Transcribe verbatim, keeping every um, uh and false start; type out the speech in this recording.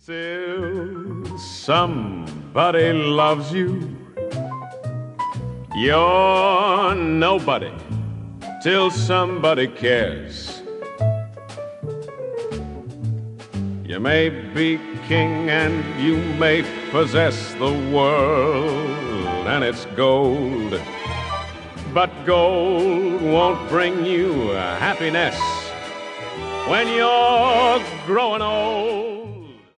Till somebody loves you, you're nobody. Till somebody cares. You may be king and you may possess the world and its gold, but gold won't bring you happiness when you're growing old.